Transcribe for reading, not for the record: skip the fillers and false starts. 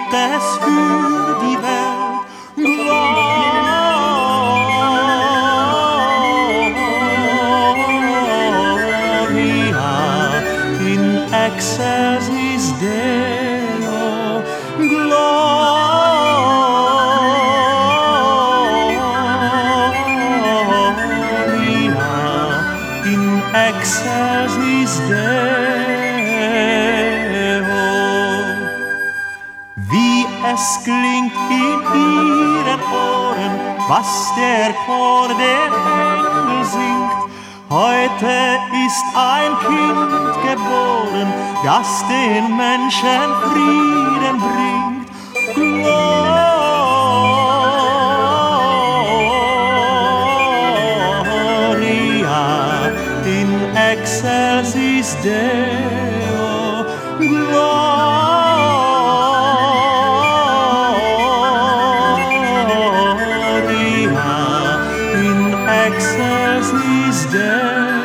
gibt es für die Welt. Gloria in excelsis Deo. Gloria in excelsis Deo. Wie es klingt in ihren Ohren, was der Chor der Engel singt. Heute ist ein Kind geboren, das den Menschen Frieden bringt. Gloria in excelsis Deo. Gloria in excelsis Deo.